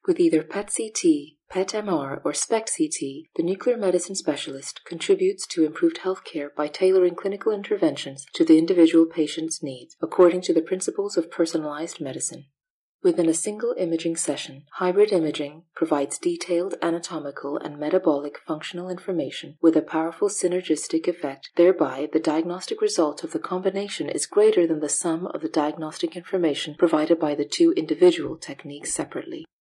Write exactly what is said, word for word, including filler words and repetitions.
With either P E T-C T, P E T-M R, or SPECT-C T, the nuclear medicine specialist contributes to improved healthcare by tailoring clinical interventions to the individual patient's needs, according to the principles of personalized medicine. Within a single imaging session, hybrid imaging provides detailed anatomical and metabolic functional information with a powerful synergistic effect. Thereby, the diagnostic result of the combination is greater than the sum of the diagnostic information provided by the two individual techniques separately.